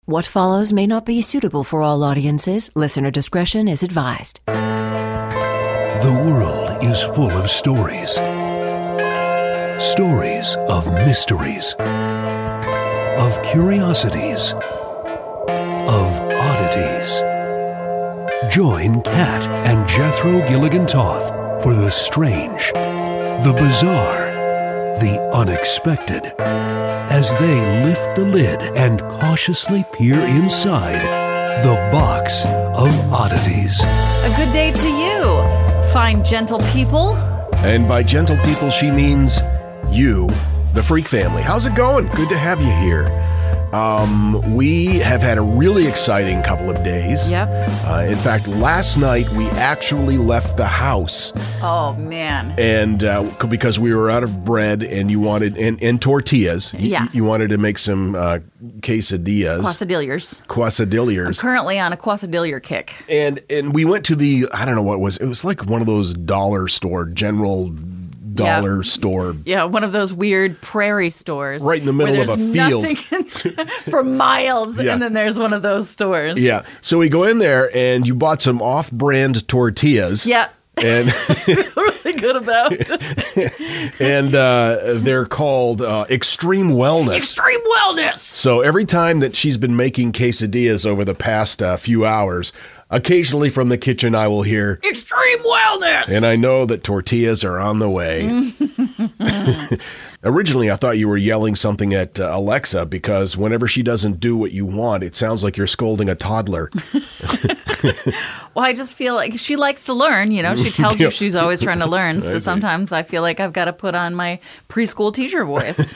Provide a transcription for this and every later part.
What follows may not be suitable for all audiences. Listener discretion is advised. The world is full of stories. Stories of mysteries, of curiosities, of oddities. Join Kat and Jethro Gilligan Toth for the strange, the bizarre, the unexpected, as they lift the lid and cautiously peer inside the box of oddities. A good day to you, fine gentle people. And by gentle people, she means you, the Freak family. How's it going? Good to have you here. We have had a really exciting couple of days. Yep. In fact, last night we actually left the house. Oh, man. And because we were out of bread and you wanted, and tortillas. Yeah. You wanted to make some quesadillas. Quesadillas. I'm currently on a quesadilla kick. And we went to the, I don't know what it was. It was like one of those dollar store, general dollar store. Yeah, one of those weird prairie stores. Right in the middle of a field. For miles, Yeah. and then there's one of those stores. Yeah. So we go in there and you bought some off-brand tortillas. Yeah. And really good about. and they're called Extreme Wellness. Extreme Wellness. So every time that she's been making quesadillas over the past few hours, occasionally from the kitchen I will hear Extreme Wellness. And I know that tortillas are on the way. Originally, I thought you were yelling something at Alexa because whenever she doesn't do what you want, it sounds like you're scolding a toddler. Well, I just feel like she likes to learn. You know, she tells you she's always trying to learn. So sometimes I feel like I've got to put on my preschool teacher voice.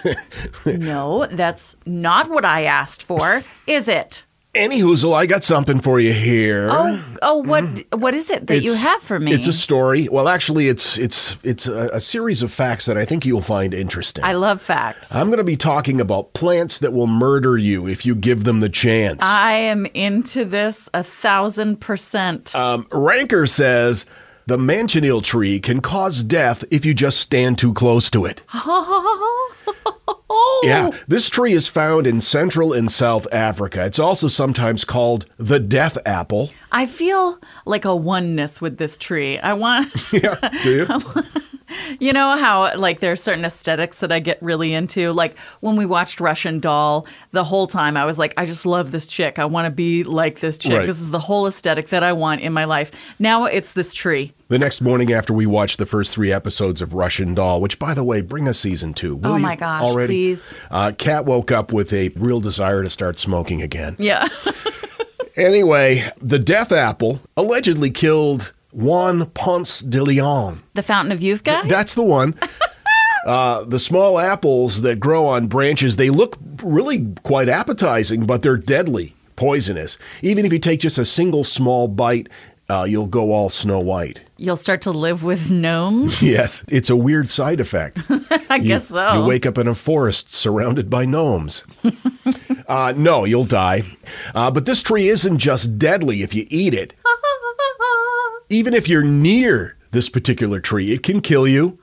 No, that's not what I asked for, is it? Anyhoozle, I got something for you here. What is it that you have for me? It's a story. Well, actually, it's a series of facts that I think you'll find interesting. I love facts. I'm going to be talking about plants that will murder you if you give them the chance. I am into this 1,000%. Ranker says the manchineel tree can cause death if you just stand too close to it. Yeah, this tree is found in Central and South Africa. It's also sometimes called the death apple. I feel like a oneness with this tree. I want... Yeah, do you? You know how, like, there are certain aesthetics that I get really into? Like, when we watched Russian Doll, the whole time I was like, I just love this chick. I want to be like this chick. Right. This is the whole aesthetic that I want in my life. Now it's this tree. The next morning after we watched the first 3 episodes of Russian Doll, which, by the way, bring us season 2. Will Oh, you my gosh, already? please. Kat woke up with a real desire to start smoking again. Yeah. Anyway, the death apple allegedly killed Juan Ponce de Leon. The Fountain of Youth guy? That's the one. The small apples that grow on branches, they look really quite appetizing, but they're deadly, poisonous. Even if you take just a single small bite, you'll go all Snow White. You'll start to live with gnomes? Yes, it's a weird side effect. I guess so. You wake up in a forest surrounded by gnomes. No, you'll die. But this tree isn't just deadly if you eat it. Even if you're near this particular tree, it can kill you.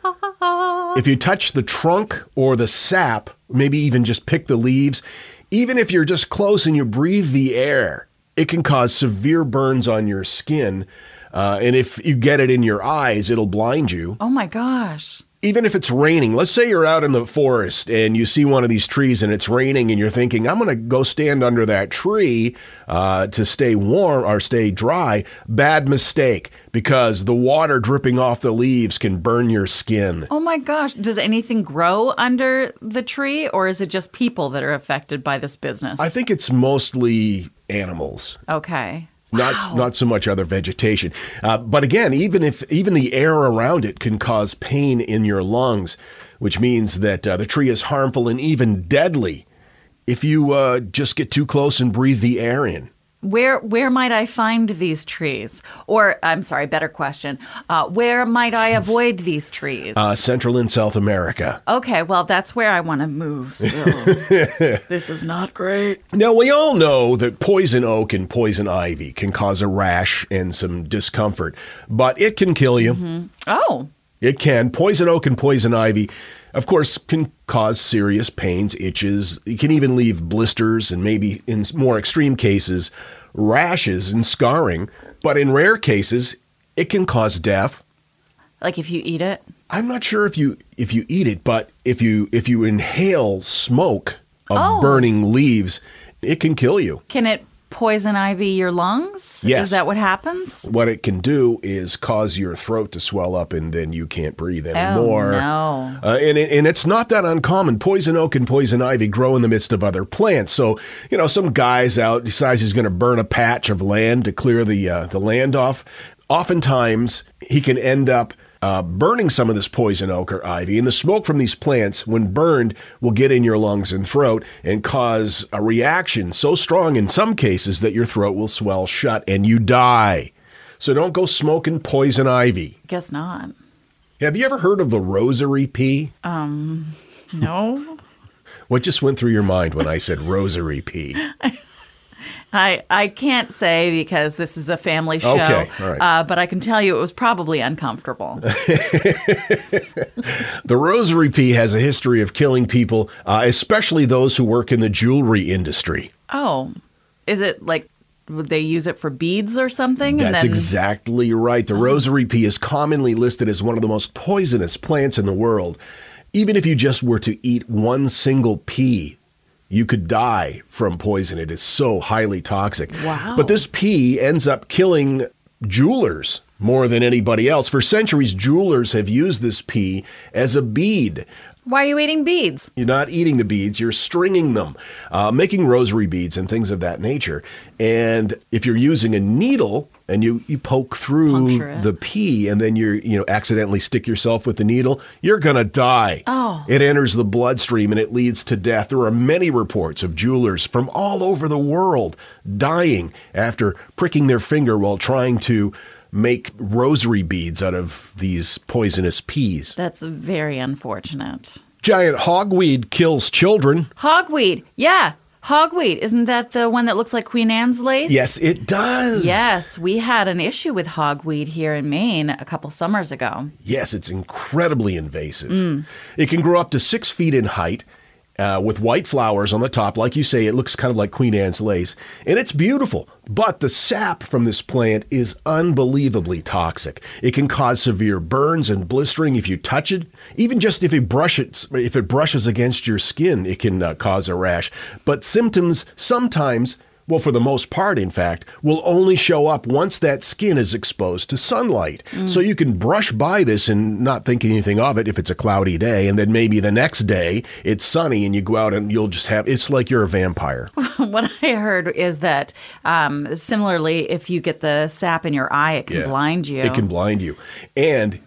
If you touch the trunk or the sap, maybe even just pick the leaves, even if you're just close and you breathe the air, it can cause severe burns on your skin. And if you get it in your eyes, it'll blind you. Oh, my gosh. Even if it's raining, let's say you're out in the forest and you see one of these trees and it's raining and you're thinking, I'm going to go stand under that tree to stay warm or stay dry. Bad mistake, because the water dripping off the leaves can burn your skin. Oh my gosh. Does anything grow under the tree, or is it just people that are affected by this business? I think it's mostly animals. Okay. Not so much other vegetation. But again, even the air around it can cause pain in your lungs, which means that the tree is harmful and even deadly if you just get too close and breathe the air in. Where might I find these trees? Or, I'm sorry, better question. Where might I avoid these trees? Central and South America. Okay, well, that's where I want to move. So this is not great. Now, we all know that poison oak and poison ivy can cause a rash and some discomfort, but it can kill you. Mm-hmm. Oh. It can. Poison oak and poison ivy, of course, can cause serious pains, itches. It can even leave blisters and maybe, in more extreme cases, rashes and scarring. But in rare cases, it can cause death. Like if you eat it? I'm not sure if you eat it, but if you inhale smoke of burning leaves, it can kill you. Can it poison ivy your lungs? Yes. Is that what happens? What it can do is cause your throat to swell up, and then you can't breathe anymore. Oh, no. And it's not that uncommon. Poison oak and poison ivy grow in the midst of other plants. So, some guy's out, decides he's going to burn a patch of land to clear the land off. Oftentimes, he can end up burning some of this poison oak or ivy, and the smoke from these plants, when burned, will get in your lungs and throat and cause a reaction so strong in some cases that your throat will swell shut and you die. So don't go smoking poison ivy. Guess not. Have you ever heard of the rosary pea? No. What just went through your mind when I said rosary pea? I can't say because this is a family show, okay, all right. But I can tell you it was probably uncomfortable. The rosary pea has a history of killing people, especially those who work in the jewelry industry. Oh, is it like would they use it for beads or something? That's exactly right. The rosary pea is commonly listed as one of the most poisonous plants in the world. Even if you just were to eat one single pea, you could die from poison. It is so highly toxic. Wow. But this pea ends up killing jewelers more than anybody else. For centuries, jewelers have used this pea as a bead. Why are you eating beads? You're not eating the beads, you're stringing them, making rosary beads and things of that nature. And if you're using a needle and you poke through the pea and then you accidentally stick yourself with the needle, you're going to die. Oh. It enters the bloodstream and it leads to death. There are many reports of jewelers from all over the world dying after pricking their finger while trying to make rosary beads out of these poisonous peas. That's very unfortunate. Giant hogweed kills children. Hogweed. Yeah. Hogweed. Isn't that the one that looks like Queen Anne's lace? Yes, it does. Yes. We had an issue with hogweed here in Maine a couple summers ago. Yes, it's incredibly invasive. It can grow up to 6 feet in height. With white flowers on the top. Like you say, it looks kind of like Queen Anne's lace. And it's beautiful. But the sap from this plant is unbelievably toxic. It can cause severe burns and blistering if you touch it. Even just if it brushes against your skin, it can cause a rash. But symptoms sometimes, well, for the most part, in fact, will only show up once that skin is exposed to sunlight. So you can brush by this and not think anything of it if it's a cloudy day, and then maybe the next day it's sunny and you go out and you'll just have, it's like you're a vampire. What I heard is that similarly, if you get the sap in your eye, it can blind you. It can blind you. And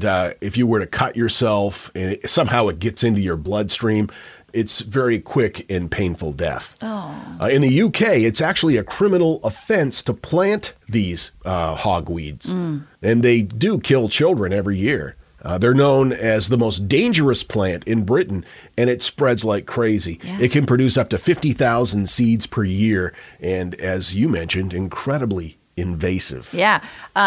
if you were to cut yourself and somehow it gets into your bloodstream, it's very quick and painful death. In the UK, it's actually a criminal offense to plant these hogweeds. And they do kill children every year. They're known as the most dangerous plant in Britain, and it spreads like crazy. Yeah. It can produce up to 50,000 seeds per year, and as you mentioned, incredibly invasive. Yeah.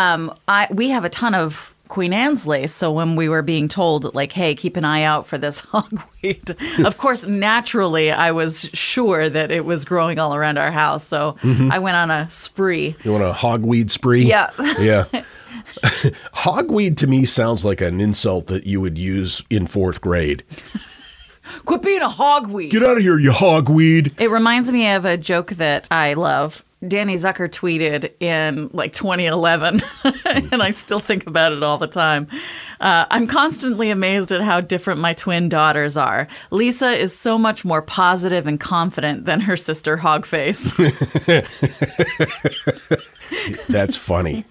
We have a ton of Queen Anne's lace. So when we were being told, like, hey, keep an eye out for this hogweed, of course, naturally, I was sure that it was growing all around our house. So I went on a spree. You want a hogweed spree? Yeah. Yeah. Hogweed to me sounds like an insult that you would use in 4th grade. Quit being a hogweed. Get out of here, you hogweed. It reminds me of a joke that I love. Danny Zucker tweeted in like 2011, and I still think about it all the time. I'm constantly amazed at how different my twin daughters are. Lisa is so much more positive and confident than her sister Hogface. That's funny.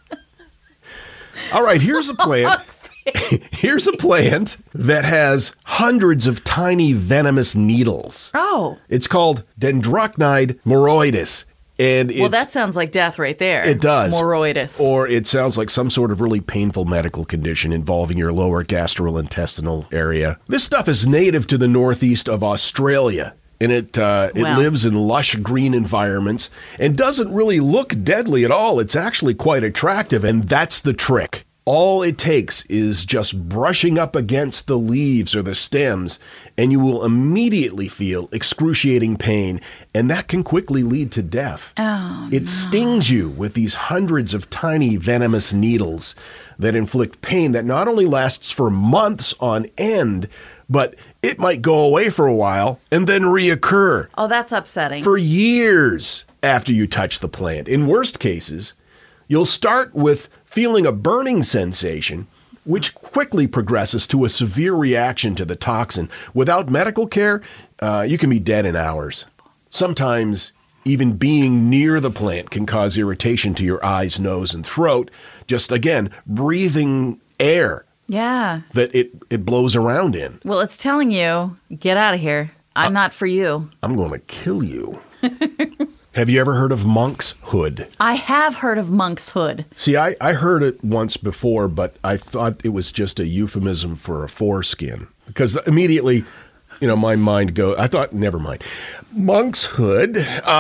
All right, here's a plant. Here's a plant that has hundreds of tiny venomous needles. Oh. It's called Dendrocnide moroides. And well, that sounds like death right there. It does. Moroides. Or it sounds like some sort of really painful medical condition involving your lower gastrointestinal area. This stuff is native to the northeast of Australia. And it lives in lush green environments and doesn't really look deadly at all. It's actually quite attractive, and that's the trick. All it takes is just brushing up against the leaves or the stems, and you will immediately feel excruciating pain, and that can quickly lead to death. Oh, It stings you with these hundreds of tiny venomous needles that inflict pain that not only lasts for months on end, but it might go away for a while and then reoccur Oh, that's upsetting. for years after you touch the plant. In worst cases, you'll start with feeling a burning sensation, which quickly progresses to a severe reaction to the toxin. Without medical care, you can be dead in hours. Sometimes even being near the plant can cause irritation to your eyes, nose, and throat. Just, again, breathing air Yeah. that it blows around in. Well, it's telling you, get out of here. I'm not for you. I'm going to kill you. Have you ever heard of monk's hood? I have heard of monk's hood. See, I heard it once before, but I thought it was just a euphemism for a foreskin. Because immediately, my mind I thought, never mind. Monk's hood,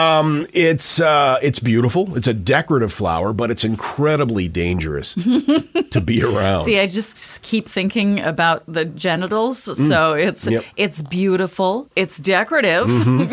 it's beautiful. It's a decorative flower, but it's incredibly dangerous to be around. See, I just keep thinking about the genitals. So it's beautiful. It's decorative.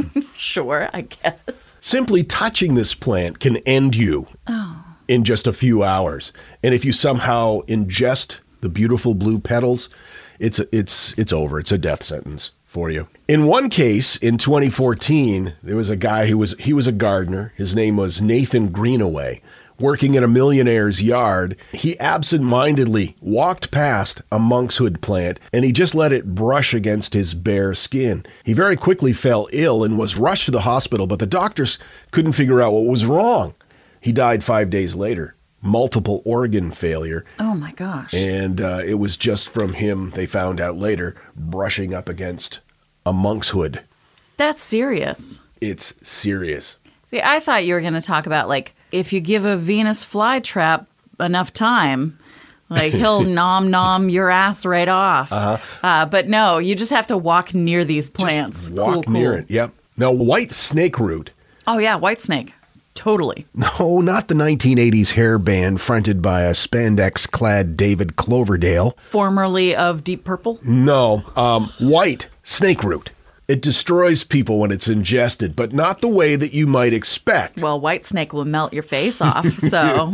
Sure, I guess. Simply touching this plant can end you in just a few hours. And if you somehow ingest the beautiful blue petals, it's over. It's a death sentence for you. In one case, in 2014, there was a guy he was a gardener. His name was Nathan Greenaway. Working in a millionaire's yard, he absent-mindedly walked past a monk's hood plant, and he just let it brush against his bare skin. He very quickly fell ill and was rushed to the hospital, but the doctors couldn't figure out what was wrong. He died 5 days later. Multiple organ failure. Oh, my gosh. And it was just from him, they found out later, brushing up against a monk's hood. That's serious. It's serious. See, I thought you were going to talk about, if you give a Venus flytrap enough time, he'll nom your ass right off. But no, you just have to walk near these plants. Just walk near it, yep. Now, white snake root. Oh, yeah, white snake. Totally. No, not the 1980s hair band fronted by a spandex-clad David Cloverdale. Formerly of Deep Purple? No, white snake root. It destroys people when it's ingested, but not the way that you might expect. Well, white snake will melt your face off, so,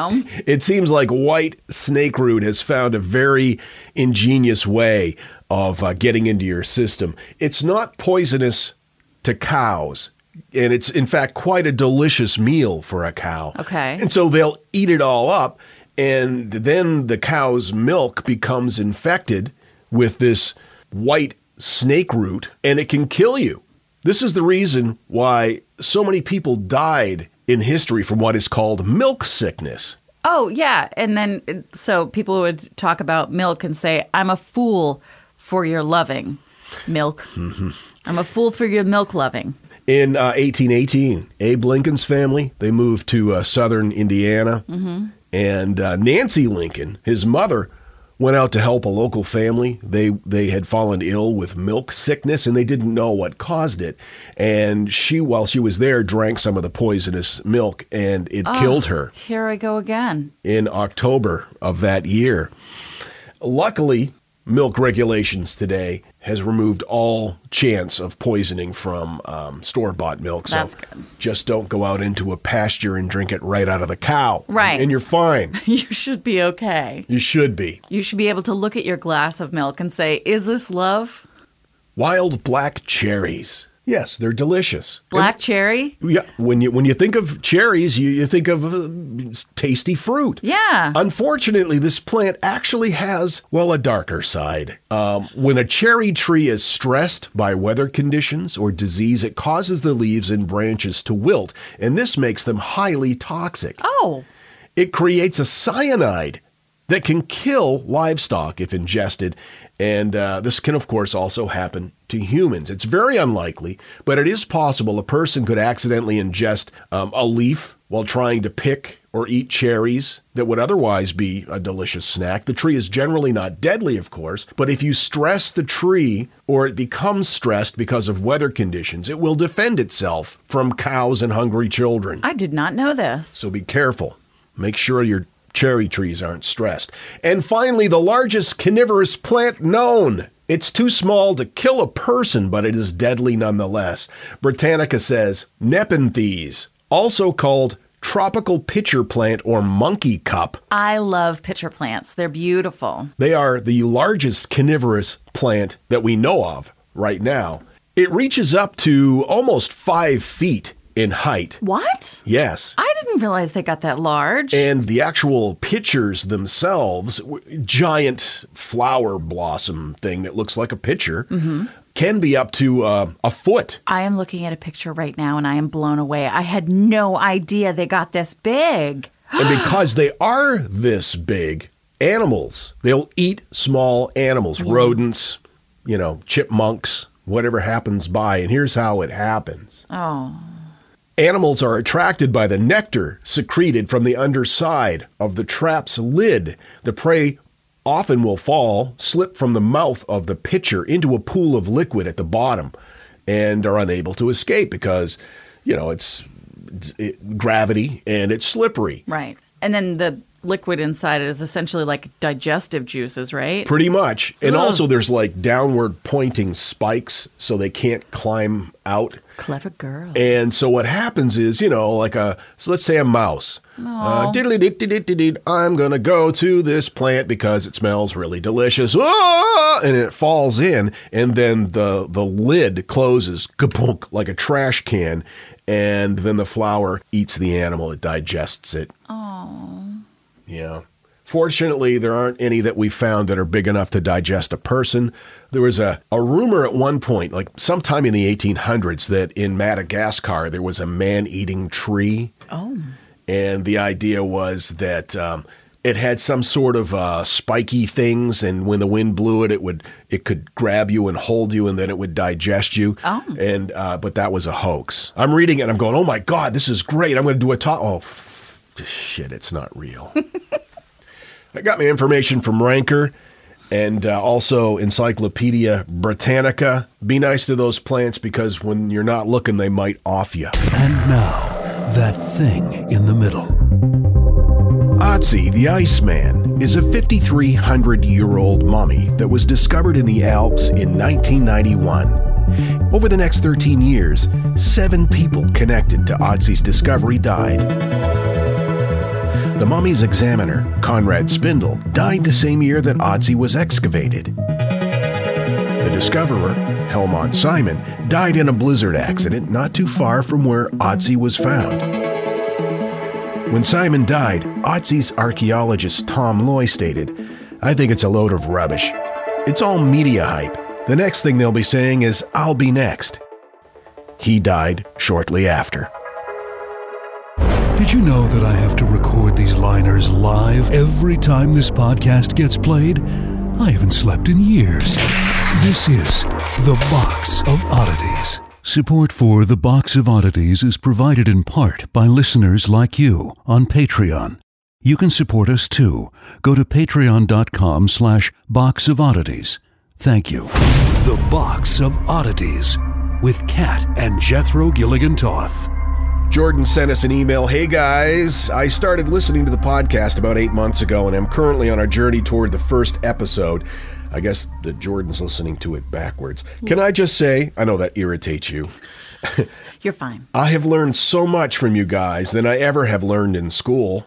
It seems like white snake root has found a very ingenious way of getting into your system. It's not poisonous to cows. And it's, in fact, quite a delicious meal for a cow. Okay. And so they'll eat it all up, and then the cow's milk becomes infected with this white snake root, and it can kill you. This is the reason why so many people died in history from what is called milk sickness. Oh, yeah. And then, so people would talk about milk and say, I'm a fool for your loving milk. Mm-hmm. I'm a fool for your milk loving. In 1818, Abe Lincoln's family, they moved to southern Indiana. Mm-hmm. And Nancy Lincoln, his mother, went out to help a local family. They had fallen ill with milk sickness, and they didn't know what caused it. And she, while she was there, drank some of the poisonous milk, and it killed her. Here I go again. In October of that year. Luckily, milk regulations today has removed all chance of poisoning from store-bought milk. So that's good. Just don't go out into a pasture and drink it right out of the cow. Right. And you're fine. You should be okay. You should be. You should be able to look at your glass of milk and say, is this love? Wild black cherries. Yes, they're delicious. Black cherry? Yeah, when you think of cherries, you think of tasty fruit. Yeah. Unfortunately, this plant actually has, a darker side. When a cherry tree is stressed by weather conditions or disease, it causes the leaves and branches to wilt, and this makes them highly toxic. Oh. It creates a cyanide that can kill livestock if ingested, and this can, of course, also happen to humans. It's very unlikely, but it is possible a person could accidentally ingest a leaf while trying to pick or eat cherries that would otherwise be a delicious snack. The tree is generally not deadly, of course, but if you stress the tree or it becomes stressed because of weather conditions, it will defend itself from cows and hungry children. I did not know this. So be careful. Make sure you're cherry trees aren't stressed. And finally, the largest carnivorous plant known. It's too small to kill a person, but it is deadly nonetheless. Britannica says Nepenthes, also called tropical pitcher plant or monkey cup. I love pitcher plants. They're beautiful. They are the largest carnivorous plant that we know of right now. It reaches up to almost 5 feet in height. What? Yes. I didn't realize they got that large. And the actual pitchers themselves, giant flower blossom thing that looks like a pitcher, can be up to a foot. I am looking at a picture right now and I am blown away. I had no idea they got this big. And because they are this big, animals, they'll eat small animals, rodents, chipmunks, whatever happens by. And here's how it happens. Oh. Animals are attracted by the nectar secreted from the underside of the trap's lid. The prey often will slip from the mouth of the pitcher into a pool of liquid at the bottom and are unable to escape because, it's gravity and it's slippery. Right. And then the liquid inside it is essentially like digestive juices, right? Pretty much. And also there's like downward pointing spikes so they can't climb out. Clever girl. And so what happens is, so let's say a mouse. I'm going to go to this plant because it smells really delicious. And it falls in, and then the lid closes, kapunk, like a trash can, and then the flower eats the animal. It digests it. Oh. Yeah. Fortunately, there aren't any that we found that are big enough to digest a person. There was a rumor at one point, like sometime in the 1800s, that in Madagascar there was a man-eating tree. Oh. And the idea was that it had some sort of spiky things, and when the wind blew it, it could grab you and hold you, and then it would digest you. Oh. And but that was a hoax. I'm reading it, and I'm going, oh my God, this is great. I'm going to do a talk. Oh, shit, it's not real. I got my information from Ranker and also Encyclopedia Britannica. Be nice to those plants because when you're not looking, they might off you. And now, that thing in the middle. Otzi the Iceman is a 5,300-year-old mummy that was discovered in the Alps in 1991. Over the next 13 years, 7 people connected to Otzi's discovery died. The mummy's examiner, Conrad Spindle, died the same year that Otzi was excavated. The discoverer, Helmont Simon, died in a blizzard accident not too far from where Otzi was found. When Simon died, Otzi's archaeologist Tom Loy stated, "I think it's a load of rubbish. It's all media hype. The next thing they'll be saying is, 'I'll be next.'" He died shortly after. Did you know that I have to record these liners live every time this podcast gets played? I haven't slept in years. This is The Box of Oddities. Support for The Box of Oddities is provided in part by listeners like you on Patreon. You can support us too. Go to patreon.com/Box of Oddities. Thank you. The Box of Oddities with Kat and Jethro Gilligan Toth. Jordan sent us an email. Hey guys, I started listening to the podcast about 8 months ago and I'm currently on our journey toward the first episode. I guess that Jordan's listening to it backwards. Can I just say, I know that irritates you. You're fine. I have learned so much from you guys than I ever have learned in school.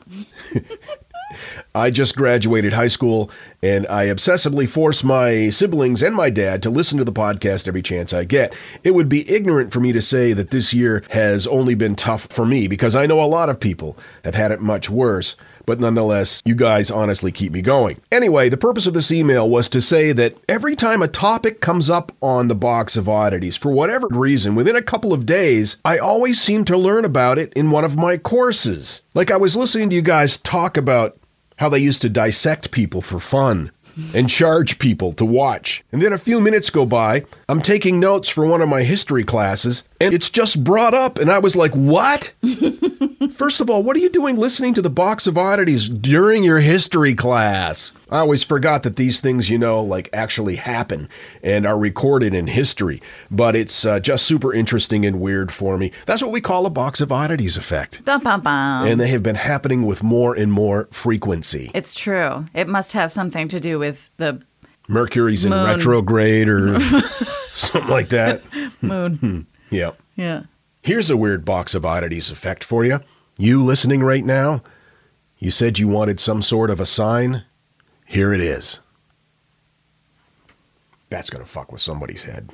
I just graduated high school, and I obsessively force my siblings and my dad to listen to the podcast every chance I get. It would be ignorant for me to say that this year has only been tough for me, because I know a lot of people have had it much worse. But nonetheless, you guys honestly keep me going. Anyway, the purpose of this email was to say that every time a topic comes up on the Box of Oddities, for whatever reason, within a couple of days, I always seem to learn about it in one of my courses. Like I was listening to you guys talk about how they used to dissect people for fun and charge people to watch. And then a few minutes go by, I'm taking notes for one of my history classes, and it's just brought up, and I was like, what? First of all, what are you doing listening to the Box of Oddities during your history class? I always forgot that these things, actually happen and are recorded in history. But it's just super interesting and weird for me. That's what we call a Box of Oddities effect. Bum, bum, bum. And they have been happening with more and more frequency. It's true. It must have something to do with the Mercury's in moon. retrograde or something like that. Moon. Yeah. Yeah. Here's a weird Box of Oddities effect for you. You listening right now, you said you wanted some sort of a sign. Here it is. That's going to fuck with somebody's head.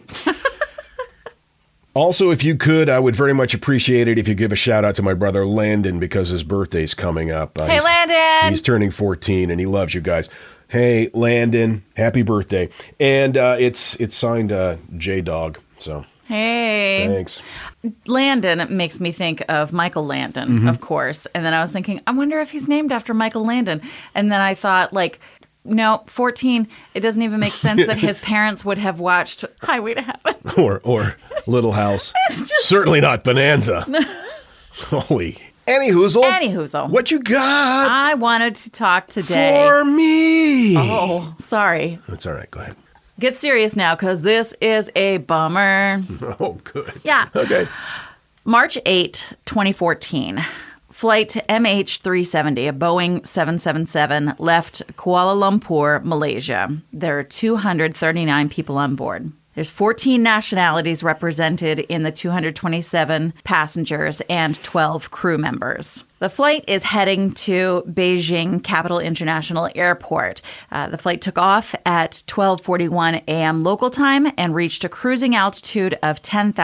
Also, if you could, I would very much appreciate it if you give a shout out to my brother Landon because his birthday's coming up. Hey, Landon! He's turning 14 and he loves you guys. Hey, Landon, happy birthday. And it's signed J-Dog, so... Hey. Thanks. Landon makes me think of Michael Landon, of course. And then I was thinking, I wonder if he's named after Michael Landon. And then I thought, no, 14, it doesn't even make sense that his parents would have watched Highway to Heaven. Or Little House. Certainly not Bonanza. Holy. Anyhoozle. What you got? I wanted to talk today. For me. Oh, sorry. It's all right. Go ahead. Get serious now, because this is a bummer. Oh, good. Yeah. Okay. March 8, 2014. Flight MH370, a Boeing 777, left Kuala Lumpur, Malaysia. There are 239 people on board. There's 14 nationalities represented in the 227 passengers and 12 crew members. The flight is heading to Beijing Capital International Airport. The flight took off at 12:41 a.m. local time and reached a cruising altitude of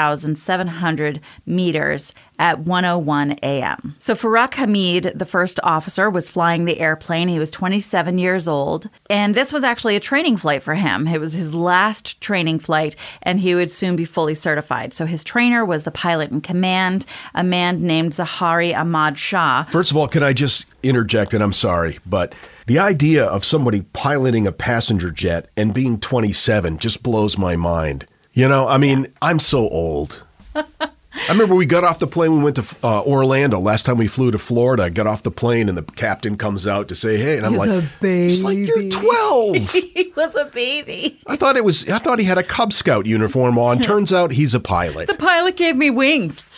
10,700 meters at 1:01 a.m. So Faraq Hamid, the first officer, was flying the airplane. He was 27 years old, and this was actually a training flight for him. It was his last training flight, and he would soon be fully certified. So his trainer was the pilot in command, a man named Zahari Ahmad Shah. First of all, can I just interject, and I'm sorry, but the idea of somebody piloting a passenger jet and being 27 just blows my mind. I'm so old. I remember we got off the plane, we went to Orlando. Last time we flew to Florida, I got off the plane and the captain comes out to say, hey, and I'm like, it's like you're 12. He was a baby. I thought he had a Cub Scout uniform on. Turns out he's a pilot. The pilot gave me wings.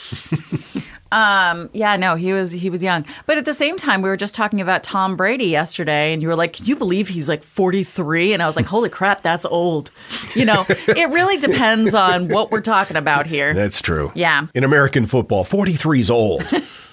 He was young. But at the same time, we were just talking about Tom Brady yesterday, and you were like, can you believe he's 43? And I was like, holy crap, that's old. It really depends on what we're talking about here. That's true. Yeah. In American football, 43 is old.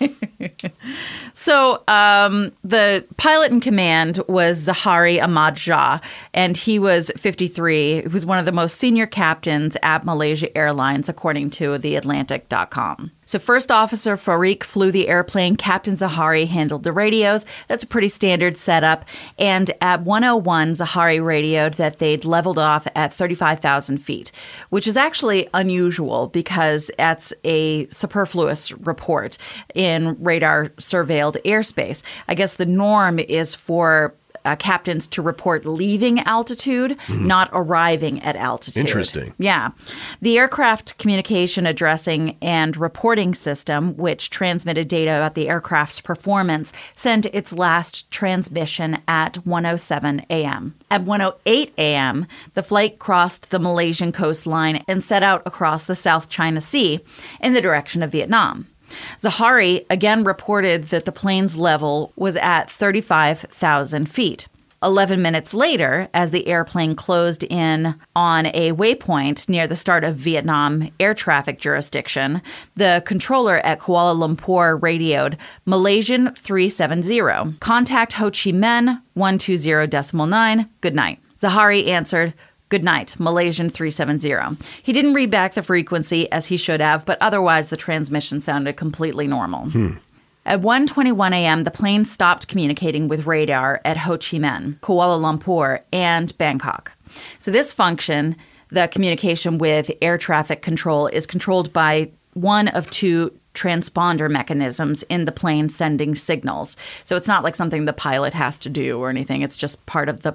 So the pilot in command was Zahari Ahmad Shah, and he was 53. He was one of the most senior captains at Malaysia Airlines, according to TheAtlantic.com. So First Officer Faraq flew the airplane. Captain Zahari handled the radios. That's a pretty standard setup. And at 1:01, Zahari radioed that they'd leveled off at 35,000 feet, which is actually unusual because that's a superfluous report in radar surveilled airspace. I guess the norm is for captains to report leaving altitude, not arriving at altitude. Interesting. Yeah. The aircraft communication addressing and reporting system, which transmitted data about the aircraft's performance, sent its last transmission at 1:07 a.m. At 1:08 a.m., the flight crossed the Malaysian coastline and set out across the South China Sea in the direction of Vietnam. Zahari again reported that the plane's level was at 35,000 feet. 11 minutes later, as the airplane closed in on a waypoint near the start of Vietnam air traffic jurisdiction, the controller at Kuala Lumpur radioed Malaysian 370. Contact Ho Chi Minh 120.9. Good night. Zahari answered, good night, Malaysian 370. He didn't read back the frequency as he should have, but otherwise the transmission sounded completely normal. At 1:21 a.m., the plane stopped communicating with radar at Ho Chi Minh, Kuala Lumpur, and Bangkok. So this function, the communication with air traffic control, is controlled by one of two transponder mechanisms in the plane sending signals. So it's not like something the pilot has to do or anything. It's just part of the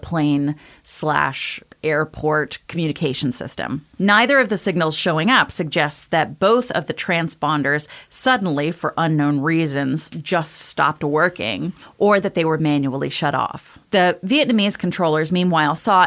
plane/airport communication system. Neither of the signals showing up suggests that both of the transponders suddenly, for unknown reasons, just stopped working, or that they were manually shut off. The Vietnamese controllers, meanwhile, saw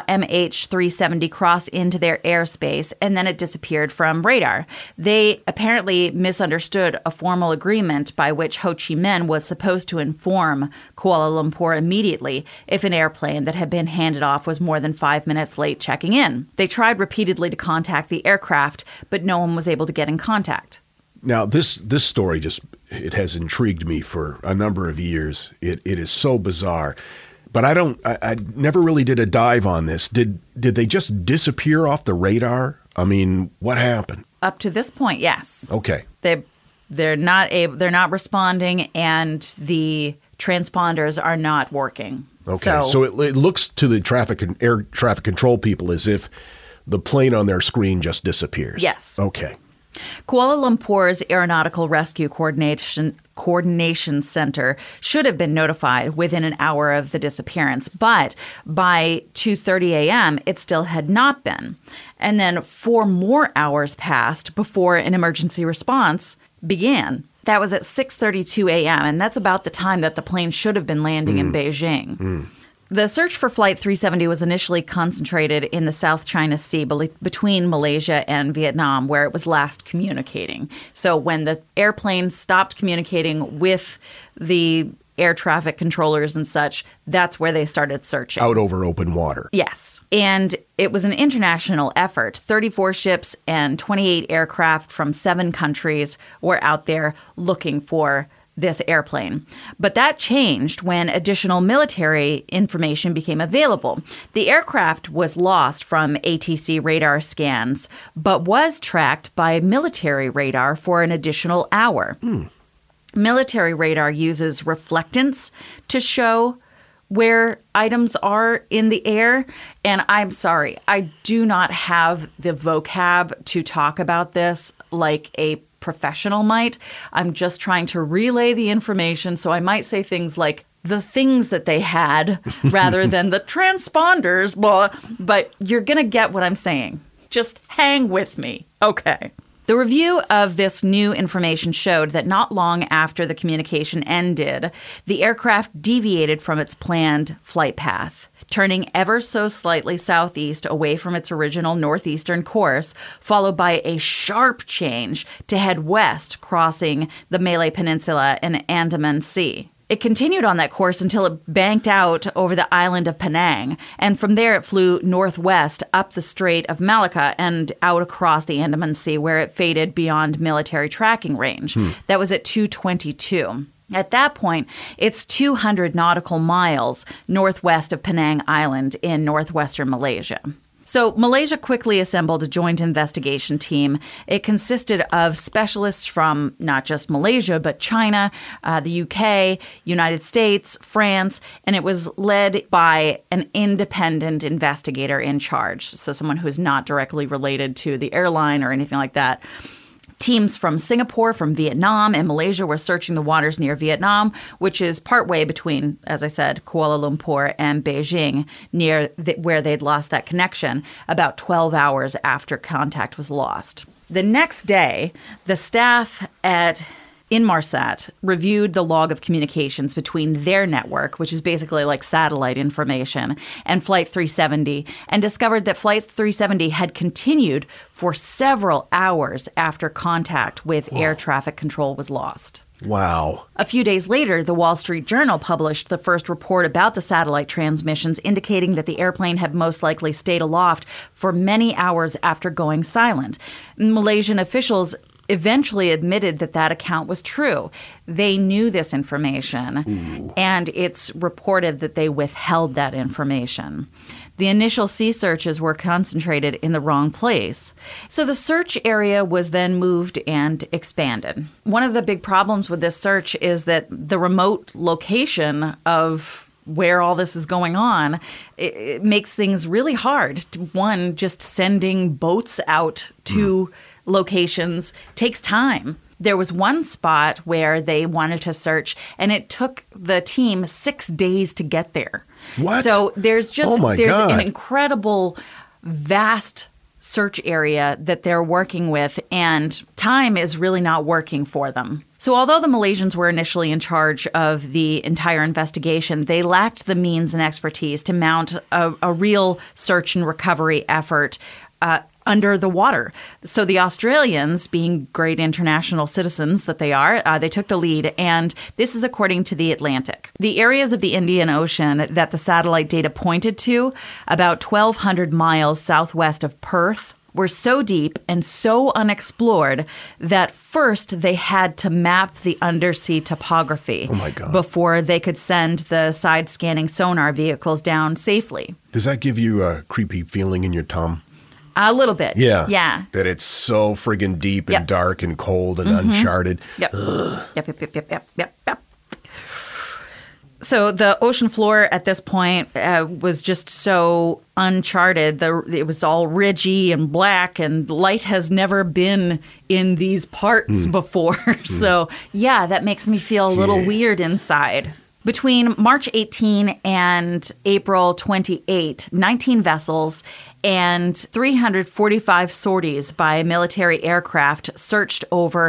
MH370 cross into their airspace, and then it disappeared from radar. They apparently misunderstood a formal agreement by which Ho Chi Minh was supposed to inform Kuala Lumpur immediately if an airplane that had been handed off was more than 5 minutes late checking in. They tried repeatedly to contact the aircraft, but no one was able to get in contact. Now, this story it has intrigued me for a number of years. It is so bizarre. But I never really did a dive on this. Did they just disappear off the radar? I mean, what happened? Up to this point, yes. Okay. They're not responding, and the transponders are not working. Okay. So it looks to the air traffic control people as if the plane on their screen just disappears. Yes. Okay. Kuala Lumpur's Aeronautical Rescue Coordination Center should have been notified within an hour of the disappearance, but by 2:30 a.m., it still had not been. And then 4 more hours passed before an emergency response began. That was at 6:32 a.m., and that's about the time that the plane should have been landing in Beijing. The search for Flight 370 was initially concentrated in the South China Sea between Malaysia and Vietnam, where it was last communicating. So when the airplane stopped communicating with the air traffic controllers and such, that's where they started searching. Out over open water. Yes. And it was an international effort. 34 ships and 28 aircraft from 7 countries were out there looking for this airplane. But that changed when additional military information became available. The aircraft was lost from ATC radar scans, but was tracked by military radar for an additional hour. Military radar uses reflectance to show where items are in the air. And I'm sorry, I do not have the vocab to talk about this like a professional might. I'm just trying to relay the information, so I might say things like the things that they had rather than the transponders, but you're going to get what I'm saying. Just hang with me. Okay. The review of this new information showed that not long after the communication ended, the aircraft deviated from its planned flight path, turning ever so slightly southeast away from its original northeastern course, followed by a sharp change to head west, crossing the Malay Peninsula and Andaman Sea. It continued on that course until it banked out over the island of Penang, and from there it flew northwest up the Strait of Malacca and out across the Andaman Sea, where it faded beyond military tracking range. That was at 2:22. At that point, it's 200 nautical miles northwest of Penang Island in northwestern Malaysia. So Malaysia quickly assembled a joint investigation team. It consisted of specialists from not just Malaysia, but China, the UK, United States, France, and it was led by an independent investigator in charge, so someone who is not directly related to the airline or anything like that. Teams from Singapore, from Vietnam, and Malaysia were searching the waters near Vietnam, which is partway between, as I said, Kuala Lumpur and Beijing, near where they'd lost that connection, about 12 hours after contact was lost. The next day, the staff at Inmarsat reviewed the log of communications between their network, which is basically like satellite information, and Flight 370, and discovered that Flight 370 had continued for several hours after contact with air traffic control was lost. Wow. A few days later, the Wall Street Journal published the first report about the satellite transmissions, indicating that the airplane had most likely stayed aloft for many hours after going silent. Malaysian officials eventually admitted that that account was true. They knew this information, and it's reported that they withheld that information. The initial sea searches were concentrated in the wrong place. So the search area was then moved and expanded. One of the big problems with this search is that the remote location of where all this is going on, it makes things really hard. One, just sending boats out to locations takes time. There was one spot where they wanted to search, and it took the team 6 days to get there. What? So there's just Oh my there's God. an incredible, vast search area that they're working with, and time is really not working for them. So although the Malaysians were initially in charge of the entire investigation, they lacked the means and expertise to mount a real search and recovery effort under the water. So the Australians, being great international citizens that they are, they took the lead. And this is according to The Atlantic. The areas of the Indian Ocean that the satellite data pointed to, about 1,200 miles southwest of Perth, were so deep and so unexplored that first they had to map the undersea topography before they could send the side-scanning sonar vehicles down safely. Does that give you a creepy feeling in your tum? A little bit. Yeah. Yeah. That it's so friggin' deep and Yep. dark and cold and uncharted. Yep. Yep. So the ocean floor at this point was just so uncharted. It was all ridgy and black, and light has never been in these parts before. So, yeah, that makes me feel a little weird inside. Between March 18 and April 28, 19 vessels and 345 sorties by military aircraft searched over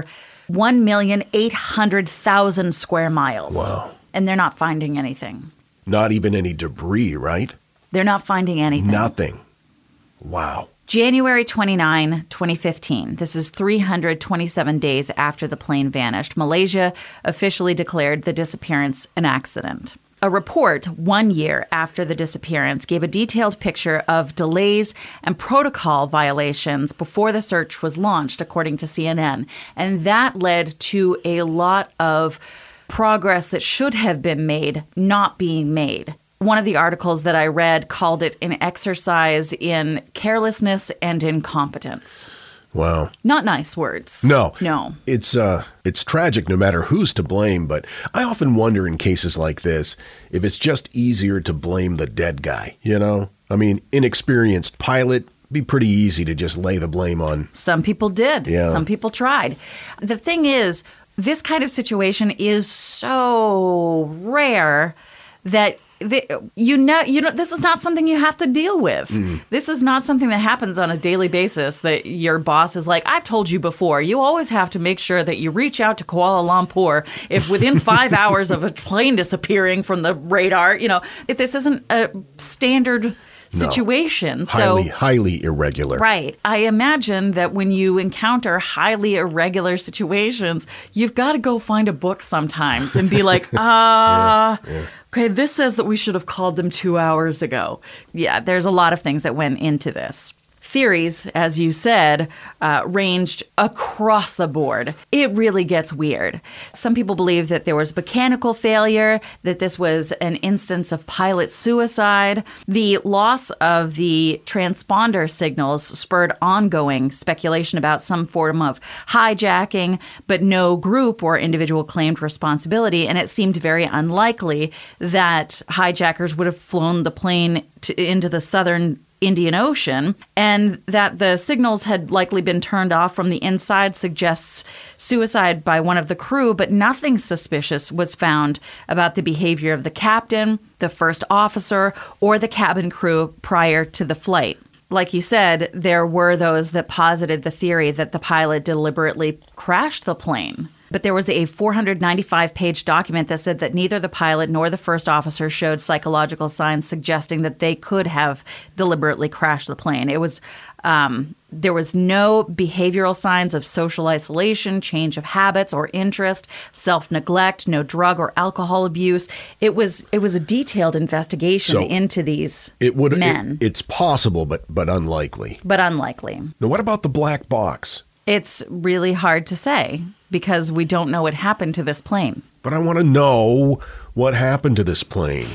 1,800,000 square miles. Wow. And they're not finding anything. Not even any debris, right? They're not finding anything. Nothing. Wow. January 29, 2015. This is 327 days after the plane vanished. Malaysia officially declared the disappearance an accident. A report 1 year after the disappearance gave a detailed picture of delays and protocol violations before the search was launched, according to CNN. And that led to a lot of progress that should have been made not being made. One of the articles that I read called it an exercise in carelessness and incompetence. Wow. Not nice words. No. It's tragic no matter who's to blame, but I often wonder in cases like this if it's just easier to blame the dead guy, you know? I mean, inexperienced pilot, be pretty easy to just lay the blame on. Some people did. Yeah. Some people tried. The thing is, this kind of situation is so rare that this is not something you have to deal with. This is not something that happens on a daily basis that your boss is like, I've told you before, you always have to make sure that you reach out to Kuala Lumpur if within 5 hours of a plane disappearing from the radar, if this isn't a standard situation. Highly irregular. Right. I imagine that when you encounter highly irregular situations, you've got to go find a book sometimes and be like, okay, this says that we should have called them 2 hours ago. Yeah, there's a lot of things that went into this. Theories, as you said, ranged across the board. It really gets weird. Some people believe that there was mechanical failure, that this was an instance of pilot suicide. The loss of the transponder signals spurred ongoing speculation about some form of hijacking, but no group or individual claimed responsibility, and it seemed very unlikely that hijackers would have flown the plane into the southern Indian Ocean, and that the signals had likely been turned off from the inside suggests suicide by one of the crew, but nothing suspicious was found about the behavior of the captain, the first officer, or the cabin crew prior to the flight. Like you said, there were those that posited the theory that the pilot deliberately crashed the plane. But there was a 495-page document that said that neither the pilot nor the first officer showed psychological signs suggesting that they could have deliberately crashed the plane. It was there was no behavioral signs of social isolation, change of habits or interest, self-neglect, no drug or alcohol abuse. It was a detailed investigation into these men. It's possible, but unlikely. But unlikely. Now, what about the black box? It's really hard to say because we don't know what happened to this plane. But I want to know what happened to this plane.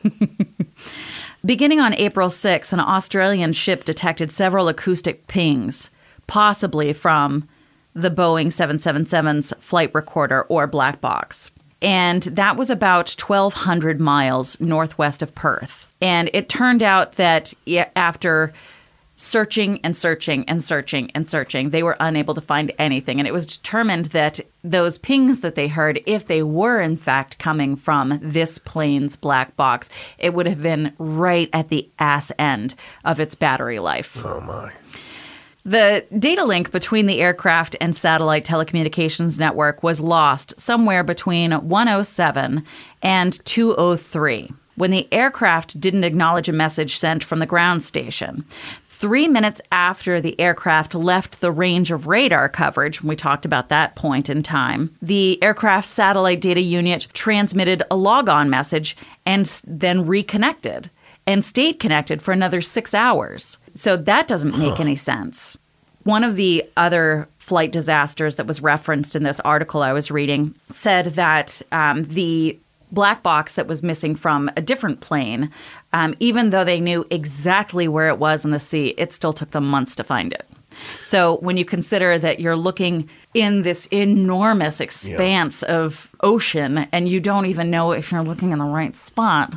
Beginning on April 6, an Australian ship detected several acoustic pings, possibly from the Boeing 777's flight recorder or black box. And that was about 1,200 miles northwest of Perth. And it turned out that after searching and searching and searching and searching. They were unable to find anything. And it was determined that those pings that they heard, if they were in fact coming from this plane's black box, it would have been right at the ass end of its battery life. Oh, my. The data link between the aircraft and satellite telecommunications network was lost somewhere between 1:07 and 2:03 when the aircraft didn't acknowledge a message sent from the ground station. 3 minutes after the aircraft left the range of radar coverage, we talked about that point in time, the aircraft satellite data unit transmitted a logon message and then reconnected and stayed connected for another 6 hours. So that doesn't make any sense. One of the other flight disasters that was referenced in this article I was reading said that the black box that was missing from a different plane, even though they knew exactly where it was in the sea, it still took them months to find it. So when you consider that you're looking in this enormous expanse of ocean and you don't even know if you're looking in the right spot.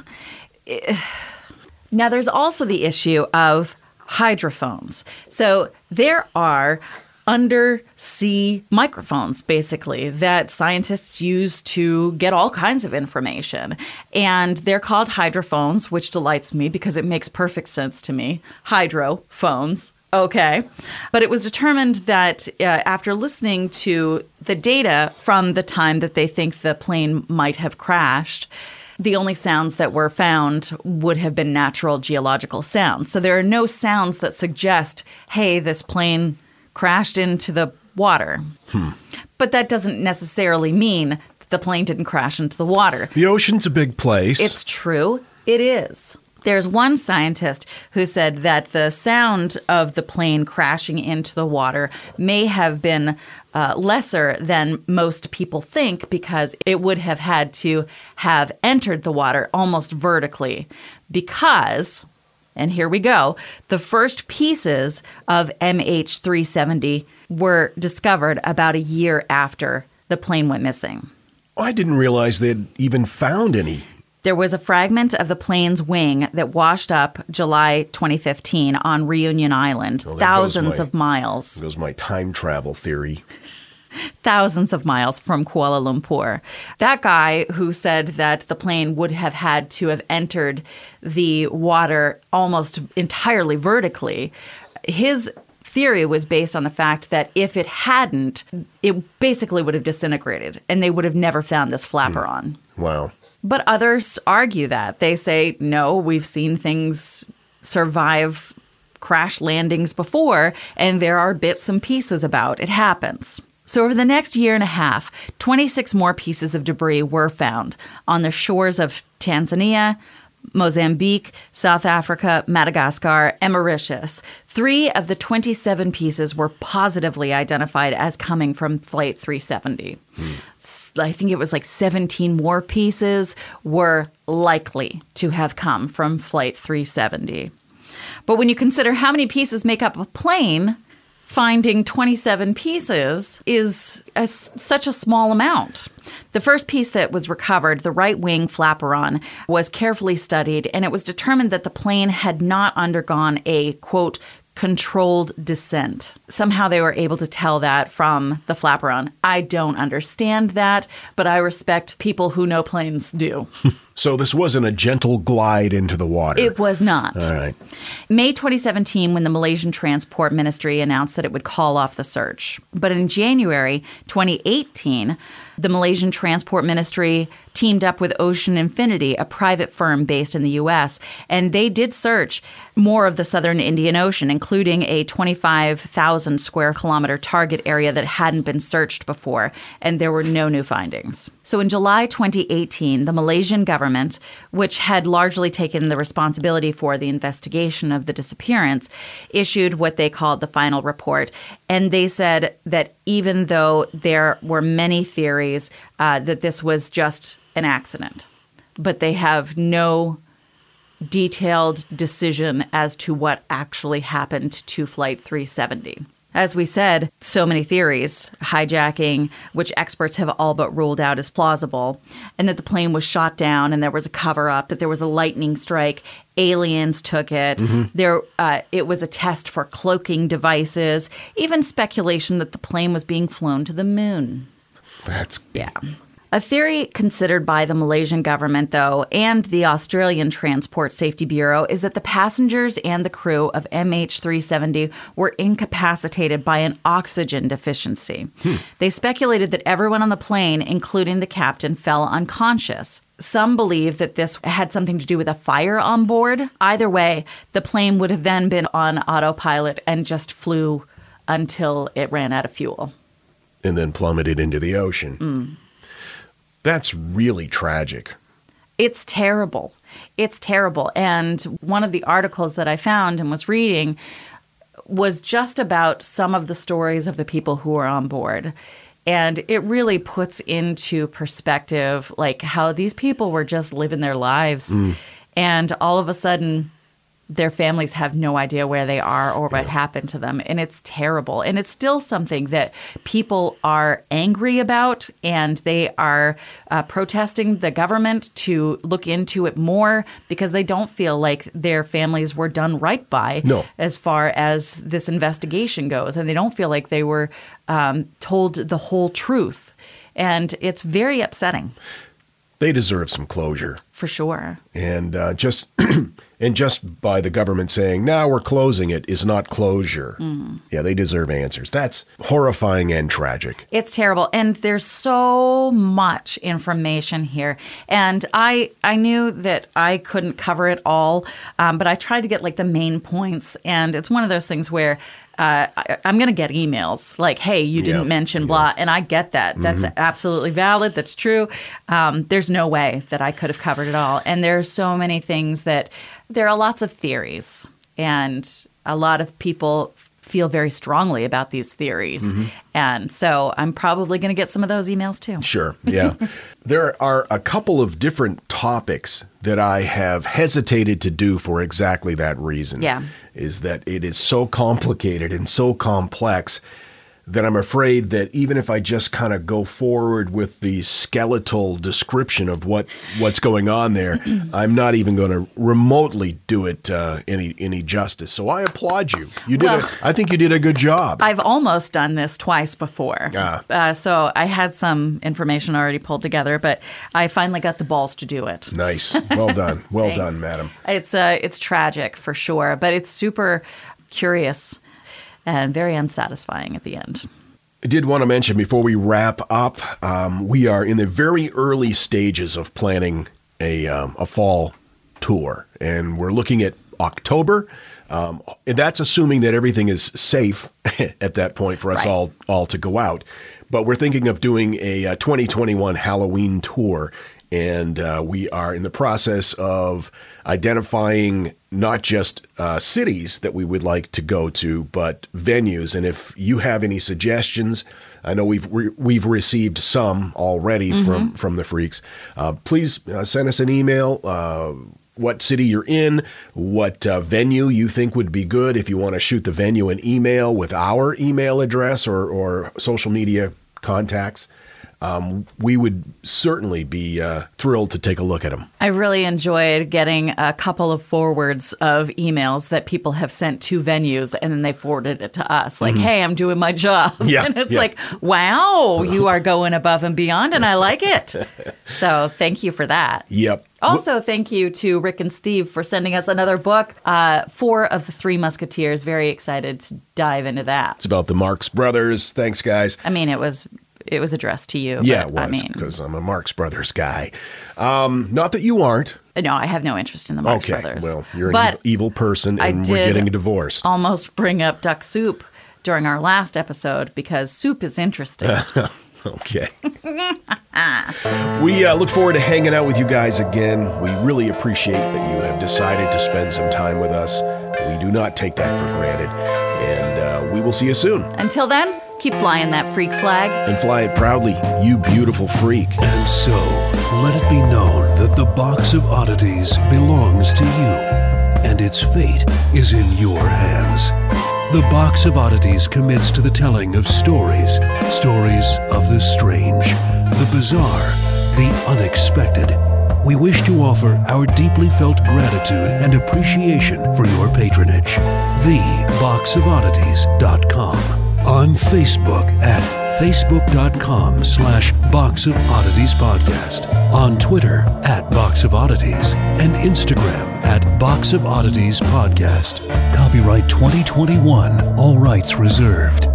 Now, there's also the issue of hydrophones. So there are undersea microphones, basically, that scientists use to get all kinds of information. And they're called hydrophones, which delights me because it makes perfect sense to me. Hydrophones. Okay. But it was determined that after listening to the data from the time that they think the plane might have crashed, the only sounds that were found would have been natural geological sounds. So there are no sounds that suggest, hey, this plane crashed into the water. But that doesn't necessarily mean that the plane didn't crash into the water. The ocean's a big place. It's true. It is. There's one scientist who said that the sound of the plane crashing into the water may have been lesser than most people think because it would have had to have entered the water almost vertically because, and here we go, the first pieces of MH370 were discovered about a year after the plane went missing. I didn't realize they'd even found any. There was a fragment of the plane's wing that washed up July 2015 on Reunion Island, thousands of miles. There goes my time travel theory. Thousands of miles from Kuala Lumpur. That guy who said that the plane would have had to have entered the water almost entirely vertically, his theory was based on the fact that if it hadn't, it basically would have disintegrated and they would have never found this flapper on. Wow. But others argue that. They say, no, we've seen things survive crash landings before, and there are bits and pieces about it happens. So over the next year and a half, 26 more pieces of debris were found on the shores of Tanzania, Mozambique, South Africa, Madagascar, and Mauritius. 3 of the 27 pieces were positively identified as coming from Flight 370. I think it was like 17 more pieces were likely to have come from Flight 370. But when you consider how many pieces make up a plane, finding 27 pieces is such a small amount. The first piece that was recovered, the right wing flaperon, was carefully studied, and it was determined that the plane had not undergone a, quote, controlled descent. Somehow they were able to tell that from the flaperon. I don't understand that, but I respect people who know planes do. So this wasn't a gentle glide into the water. It was not. All right. May 2017, when the Malaysian Transport Ministry announced that it would call off the search. But in January 2018, the Malaysian Transport Ministry teamed up with Ocean Infinity, a private firm based in the U.S., and they did search more of the southern Indian Ocean, including a 25,000 square kilometer target area that hadn't been searched before, and there were no new findings. So in July 2018, the Malaysian government, which had largely taken the responsibility for the investigation of the disappearance, issued what they called the final report. And they said that even though there were many theories that this was just an accident, but they have no detailed decision as to what actually happened to Flight 370. As we said, so many theories, hijacking, which experts have all but ruled out as plausible, and that the plane was shot down and there was a cover-up, that there was a lightning strike, aliens took it, it was a test for cloaking devices, even speculation that the plane was being flown to the moon. Yeah. A theory considered by the Malaysian government, though, and the Australian Transport Safety Bureau is that the passengers and the crew of MH370 were incapacitated by an oxygen deficiency. They speculated that everyone on the plane, including the captain, fell unconscious. Some believe that this had something to do with a fire on board. Either way, the plane would have then been on autopilot and just flew until it ran out of fuel. And then plummeted into the ocean. That's really tragic. It's terrible. It's terrible. And one of the articles that I found and was reading was just about some of the stories of the people who were on board. And it really puts into perspective, like, how these people were just living their lives. And all of a sudden, their families have no idea where they are or what happened to them. And it's terrible. And it's still something that people are angry about, and they are protesting the government to look into it more because they don't feel like their families were done right by as far as this investigation goes. And they don't feel like they were told the whole truth. And it's very upsetting. They deserve some closure. For sure. And just by the government saying, now we're closing it, is not closure. Yeah, they deserve answers. That's horrifying and tragic. It's terrible. And there's so much information here. And I knew that I couldn't cover it all, but I tried to get like the main points. And it's one of those things where I'm going to get emails like, hey, you didn't mention blah. And I get that. That's absolutely valid. That's true. There's no way that I could have covered it all. And there's so many things that there are lots of theories, and a lot of people feel very strongly about these theories. And so I'm probably going to get some of those emails too. Sure. Yeah. There are a couple of different topics that I have hesitated to do for exactly that reason. Yeah. Is that it is so complicated and so complex that I'm afraid that even if I just kind of go forward with the skeletal description of what's going on there, I'm not even going to remotely do it any justice. So I applaud you. I think you did a good job. I've almost done this twice before. So I had some information already pulled together, but I finally got the balls to do it. Nice. Well done. Well done, madam. It's tragic for sure, but it's super curious and very unsatisfying at the end. I did want to mention before we wrap up, we are in the very early stages of planning a fall tour, and we're looking at October. That's assuming that everything is safe at that point for us all to go out. But we're thinking of doing a 2021 Halloween tour, and we are in the process of identifying not just cities that we would like to go to, but venues. And if you have any suggestions, I know we've received some already from the freaks. Please send us an email. What city you're in, what venue you think would be good. If you want to shoot the venue an email with our email address or social media contacts, we would certainly be thrilled to take a look at them. I really enjoyed getting a couple of forwards of emails that people have sent to venues, and then they forwarded it to us. Like, hey, I'm doing my job. Yeah, and it's like, wow, you are going above and beyond, and I like it. So thank you for that. Yep. Also, thank you to Rick and Steve for sending us another book, 4 of the 3 Musketeers. Very excited to dive into that. It's about the Marx Brothers. Thanks, guys. I mean, it was addressed to you. Yeah, it was, because I'm a Marx Brothers guy. Not that you aren't. No, I have no interest in the Marx Brothers. Well, you're an evil person, and we're getting divorced. Almost bring up duck soup during our last episode, because soup is interesting. Okay. We look forward to hanging out with you guys again. We really appreciate that you have decided to spend some time with us. We do not take that for granted. And we will see you soon. Until then, keep flying that freak flag. And fly it proudly, you beautiful freak. And so, let it be known that the Box of Oddities belongs to you, and its fate is in your hands. The Box of Oddities commits to the telling of stories. Stories of the strange, the bizarre, the unexpected. We wish to offer our deeply felt gratitude and appreciation for your patronage. TheBoxOfOddities.com. On Facebook at Facebook.com/Box of Oddities Podcast. On Twitter at Box of Oddities. And Instagram at Box of Oddities Podcast. Copyright 2021. All rights reserved.